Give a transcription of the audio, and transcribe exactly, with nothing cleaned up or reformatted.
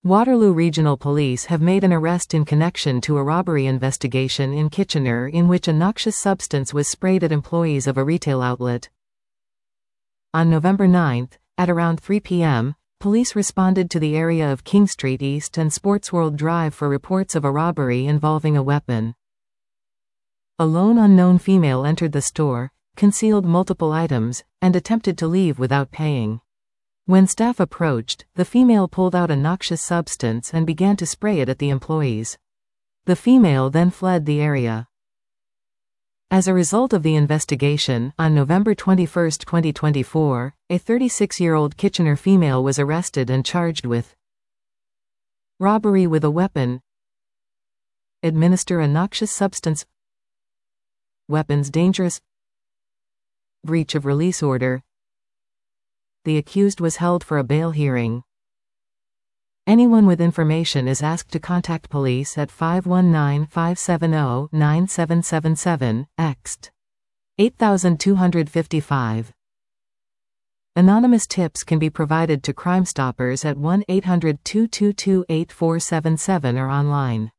Waterloo Regional Police have made an arrest in connection to a robbery investigation in Kitchener in which a noxious substance was sprayed at employees of a retail outlet. On November ninth, at around three p m, police responded to the area of King Street East and Sportsworld Drive for reports of a robbery involving a weapon. A lone unknown female entered the store, concealed multiple items, and attempted to leave without paying. When staff approached, the female pulled out a noxious substance and began to spray it at the employees. The female then fled the area. As a result of the investigation, on November twenty-first, twenty twenty-four, a thirty-six-year-old Kitchener female was arrested and charged with robbery with a weapon, administer a noxious substance, weapons dangerous, breach of release order. The accused was held for a bail hearing. Anyone with information is asked to contact police at five one nine, five seven zero, nine seven seven seven, ext. eight two five five. Anonymous tips can be provided to Crime Stoppers at one eight hundred, two two two, eight four seven seven or online.